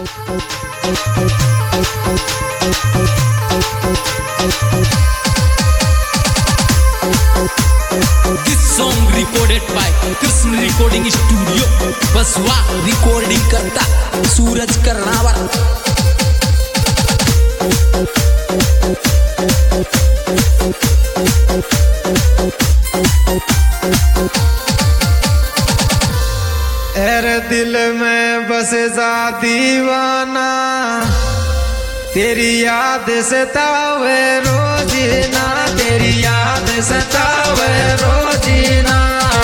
This song recorded by Krishna Recording Studio, Baswa recording करता सूरज कर्नावर। अरे दिल में बस जा दीवाना, तेरी याद सतावे रोजीना, तेरी याद सतावे रोजीना।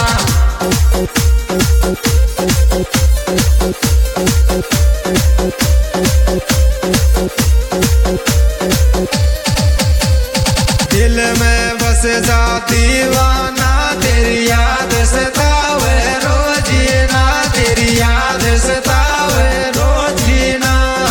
दिल में बस जा दीवाना, तेरी याद सतावे रोजीना, तेरी याद सतावे रोजीना।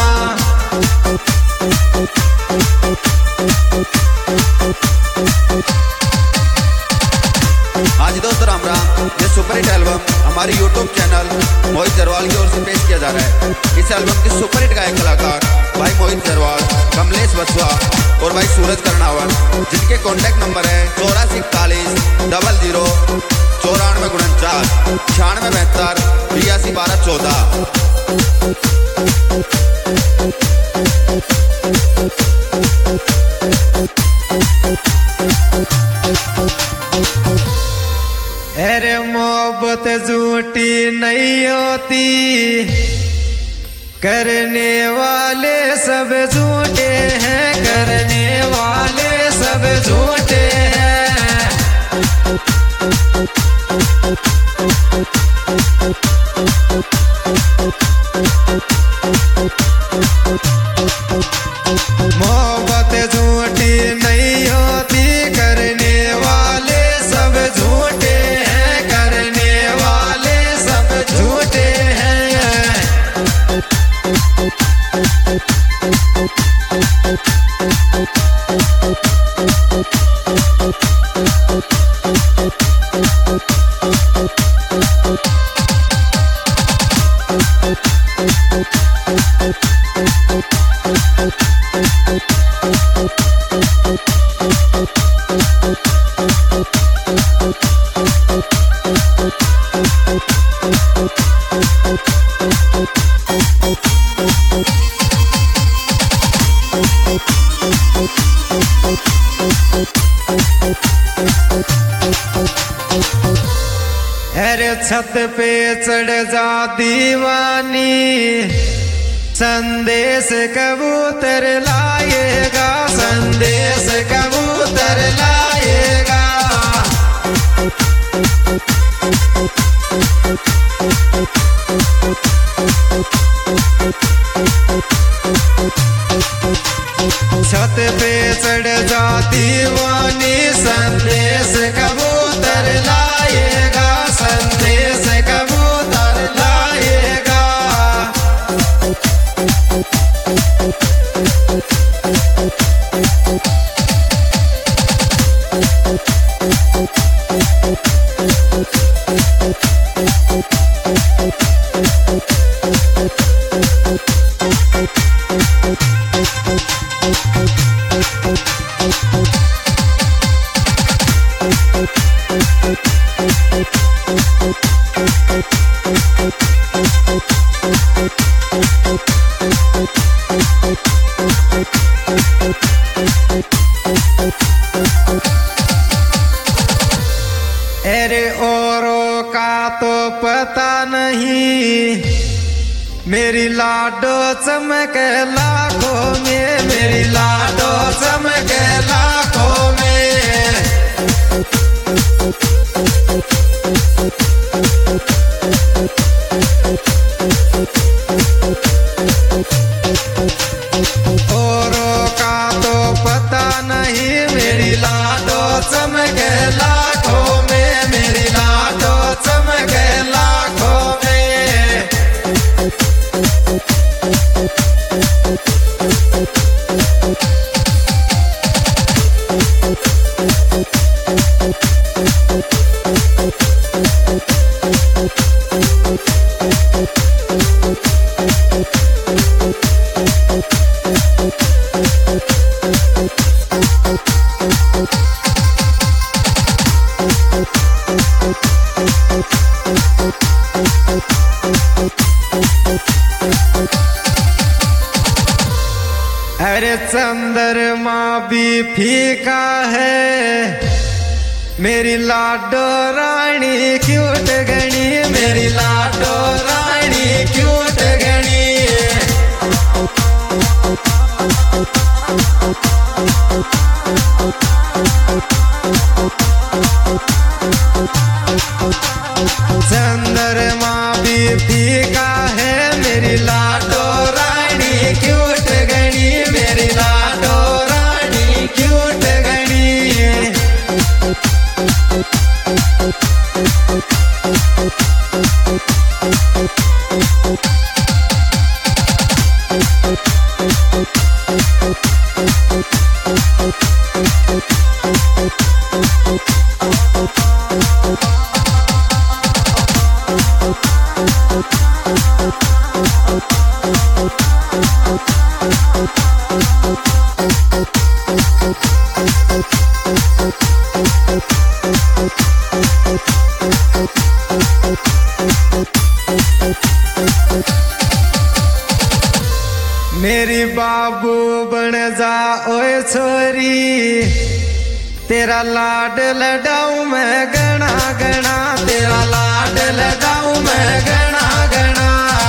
हाँ जी दोस्तों, राम राम। ये सुपर हिट एल्बम हमारे यूट्यूब चैनल मोहित जरवाल की ओर से पेश किया जा रहा है। इस एल्बम के सुपर हिट गायक कलाकार भाई मोहित जरवाल, कमलेश बसवा और भाई सूरज कर्नावर, जिनके कॉन्टैक्ट नंबर है 8441 00 9449 9672 82 12 14। अरे मोहब्बत झूठी नहीं होती, करने वाले सब झूठे हैं, करने वाले सब झूठे हैं। मोहब्बत झूठी नहीं होती, करने वाले सब झूठे हैं, करने वाले सब झूठे हैं। अरे छत पे चढ़ जा दीवानी, संदेश कबूतर लाएगा, संदेश कबूतर लाएगा। छत पे चढ़ जा दीवानी, संदेश कबूतर लाएगा, संदेश कबूतर लाएगा। अरे औरों का तो पता नहीं, मेरी लाडो चमक लाखों में, मेरी लाडो चमक लाखों में। औरों का तो पता नहीं, मेरी लाडो चमक लाखों में, मेरी लाडो चमक लाखों में। चंद्रमा भी फीका है मेरी लाडो रानी क्यूट गणी मेरी लाडो रानी क्यूट गणी चंद्रमा भी फीका है मेरी लाडो रानी क्यूट गणी मेरी लाडो रानी क्यूट गणी मेरी बाबू बन जा ओए छोरी तेरा लाड लडाऊं मैं गणा गणा तेरा लाड लडाऊं मैं गणा गणा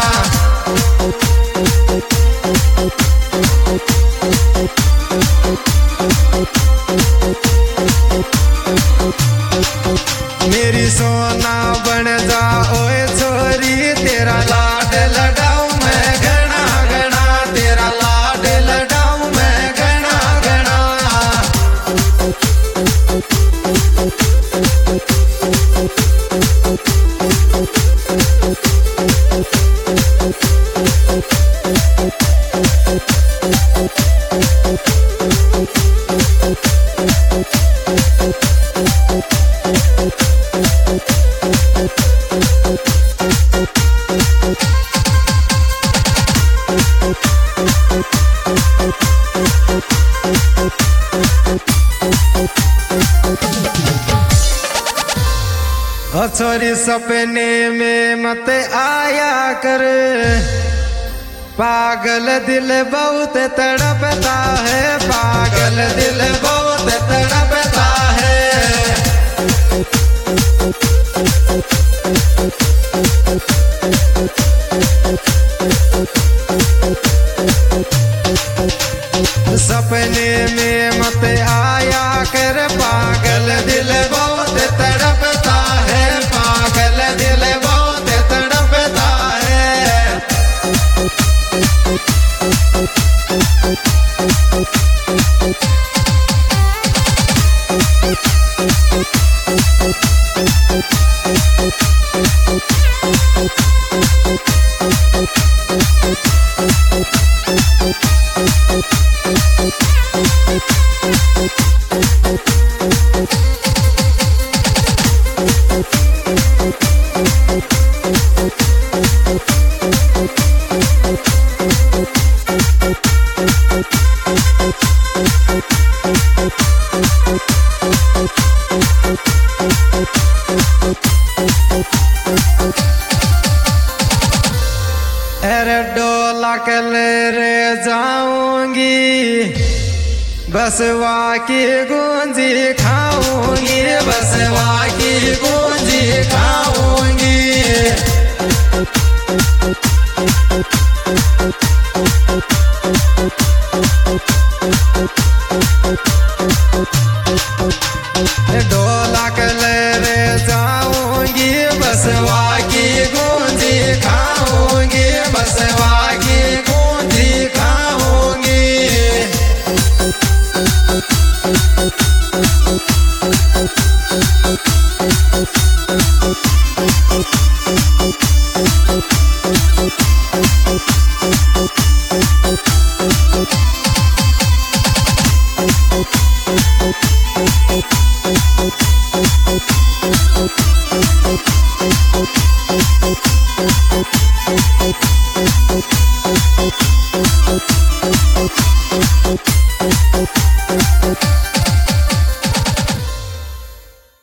मेरी सोना बन जा ओए छोरी तेरा लाड लडाऊं मैं गणा गणा तेरा लाड लडाऊं मैं गणा गणा छोरी सपने में मत आया कर पागल दिल बहुत तड़पता है पागल दिल बहुत तड़पता है सपने में मत आया कर पागल दिल बहुत तड़पता है पागल दिल बहुत तड़पता है अरे डोला कल रे जाऊंगी बसवा की गूंजी खाऊंगी बसवा की गूंजी खाऊंगी डोला कल रे जाऊंगी बसवा की गूंजी खाऊंगी बसवा की गूंजी खाऊंगी Thank you.